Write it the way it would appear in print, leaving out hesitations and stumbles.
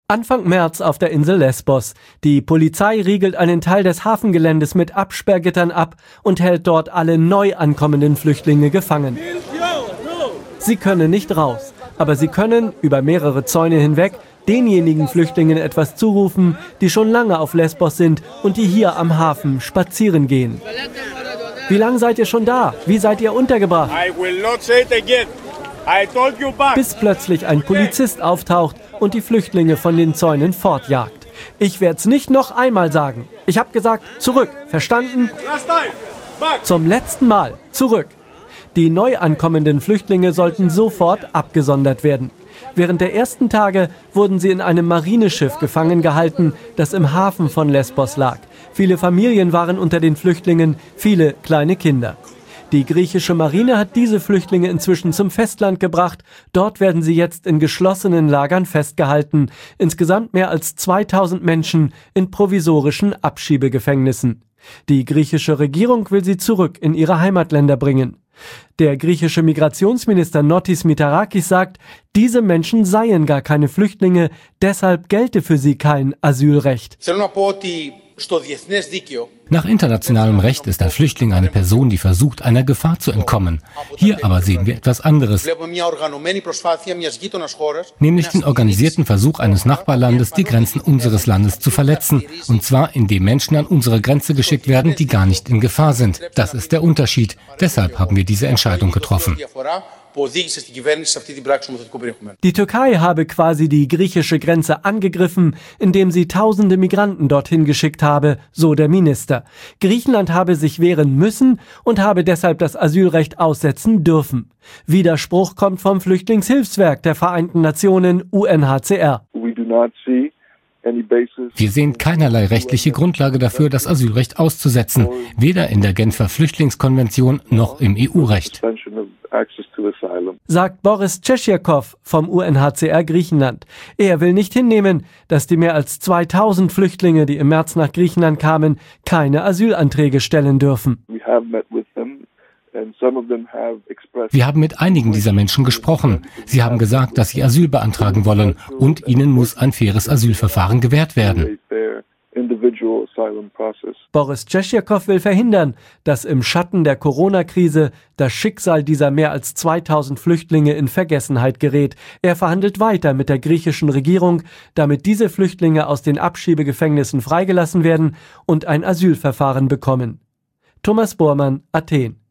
Anfang März auf der Insel Lesbos. Die Polizei riegelt einen Teil des Hafengeländes mit Absperrgittern ab und hält dort alle neu ankommenden Flüchtlinge gefangen. Sie können nicht raus, aber sie können über mehrere Zäune hinweg denjenigen Flüchtlingen etwas zurufen, die schon lange auf Lesbos sind und die hier am Hafen spazieren gehen. Wie lange seid ihr schon da? Wie seid ihr untergebracht? Bis plötzlich ein Polizist auftaucht und die Flüchtlinge von den Zäunen fortjagt. Ich werde es nicht noch einmal sagen. Ich habe gesagt, zurück. Verstanden? Zum letzten Mal. Zurück. Die neu ankommenden Flüchtlinge sollten sofort abgesondert werden. Während der ersten Tage wurden sie in einem Marineschiff gefangen gehalten, das im Hafen von Lesbos lag. Viele Familien waren unter den Flüchtlingen, viele kleine Kinder. Die griechische Marine hat diese Flüchtlinge inzwischen zum Festland gebracht. Dort werden sie jetzt in geschlossenen Lagern festgehalten. Insgesamt mehr als 2000 Menschen in provisorischen Abschiebegefängnissen. Die griechische Regierung will sie zurück in ihre Heimatländer bringen. Der griechische Migrationsminister Notis Mitarakis sagt, diese Menschen seien gar keine Flüchtlinge, deshalb gelte für sie kein Asylrecht. Nach internationalem Recht ist ein Flüchtling eine Person, die versucht, einer Gefahr zu entkommen. Hier aber sehen wir etwas anderes, nämlich den organisierten Versuch eines Nachbarlandes, die Grenzen unseres Landes zu verletzen. Und zwar, indem Menschen an unsere Grenze geschickt werden, die gar nicht in Gefahr sind. Das ist der Unterschied. Deshalb haben wir diese Entscheidung getroffen. Die Türkei habe quasi die griechische Grenze angegriffen, indem sie tausende Migranten dorthin geschickt habe, so der Minister. Griechenland habe sich wehren müssen und habe deshalb das Asylrecht aussetzen dürfen. Widerspruch kommt vom Flüchtlingshilfswerk der Vereinten Nationen UNHCR. Wir sehen keinerlei rechtliche Grundlage dafür, das Asylrecht auszusetzen, weder in der Genfer Flüchtlingskonvention noch im EU-Recht, sagt Boris Tschetschjakow vom UNHCR Griechenland. Er will nicht hinnehmen, dass die mehr als 2000 Flüchtlinge, die im März nach Griechenland kamen, keine Asylanträge stellen dürfen. Wir haben mit einigen dieser Menschen gesprochen. Sie haben gesagt, dass sie Asyl beantragen wollen und ihnen muss ein faires Asylverfahren gewährt werden. Boris Tschetschjakow will verhindern, dass im Schatten der Corona-Krise das Schicksal dieser mehr als 2000 Flüchtlinge in Vergessenheit gerät. Er verhandelt weiter mit der griechischen Regierung, damit diese Flüchtlinge aus den Abschiebegefängnissen freigelassen werden und ein Asylverfahren bekommen. Thomas Bormann, Athen.